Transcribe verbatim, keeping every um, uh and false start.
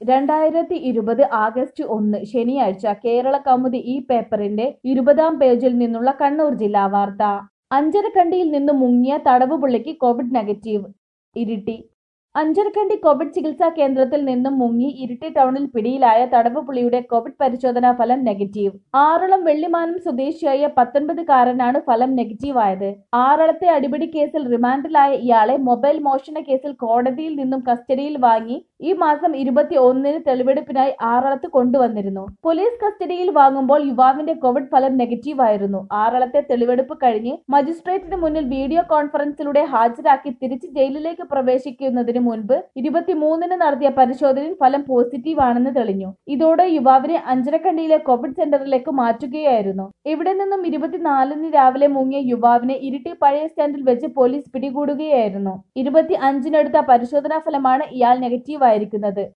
രണ്ടായിരത്തി ഇരുപത് ആഗസ്റ്റ് ഒന്ന് ശനിയാഴ്ച കേരളകൗമുദി ഈ പേപ്പറിന്റെ ഇരുപതാം പേജിൽ നിന്നുള്ള കണ്ണൂർ ജില്ലാ വാർത്ത. അഞ്ചരക്കണ്ടിയിൽ നിന്ന് മുങ്ങിയ തടവുപുള്ളിക്ക് covid negative. Iritty. Anjarakandy covid ചികിത്സാ കേന്ദ്രത്തിൽ നിന്നും മുങ്ങി ഇരിട്ടി ടൗണിൽ പിടിയിലായ തടവുപുള്ളിയുടെ കോവിഡ് പരിശോധനാ ഫലം നെഗറ്റീവ്. ആറളം വെള്ളിമാനം സ്വദേശിയായ പത്തൊൻപതുകാരനാണ് ഫലം നെഗറ്റീവായത്. ആറളത്തെ അടിപിടി കേസിൽ റിമാൻഡിലായ ഇയാളെ മൊബൈൽ മോഷണ കേസിൽ കോടതിയിൽ നിന്നും കസ്റ്റഡിയിൽ വാങ്ങി ഈ മാസം ഇരുപത്തി ഒന്നിന് തെളിവെടുപ്പിനായി ആറളത്ത് കൊണ്ടുവന്നിരുന്നു. പോലീസ് കസ്റ്റഡിയിൽ വാങ്ങുമ്പോൾ യുവാവിന്റെ കോവിഡ് ഫലം നെഗറ്റീവായിരുന്നു. ആറളത്തെ തെളിവെടുപ്പ് കഴിഞ്ഞ് മജിസ്ട്രേറ്റിന് മുന്നിൽ വീഡിയോ കോൺഫറൻസിലൂടെ ഹാജരാക്കി തിരിച്ച് ജയിലിലേക്ക് പ്രവേശിക്കുന്നതിന് മുൻപ് ഇരുപത്തിമൂന്നിന് നടത്തിയ പരിശോധനയിൽ ഫലം പോസിറ്റീവ് ആണെന്ന് തെളിഞ്ഞു. ഇതോടെ യുവാവിനെ അഞ്ചരക്കണ്ടിയിലെ കോവിഡ് സെന്ററിലേക്ക് മാറ്റുകയായിരുന്നു. ഇവിടെ നിന്നും ഇരുപത്തിനാലിന് രാവിലെ മുങ്ങിയ യുവാവിനെ ഇരിട്ടി പഴയ സ്റ്റാൻഡിൽ വെച്ച് പോലീസ് പിടികൂടുകയായിരുന്നു. ഇരുപത്തി അഞ്ചിനെടുത്ത പരിശോധനാ ഫലമാണ് ഇയാൾ നെഗറ്റീവായിരിക്കുന്നത്.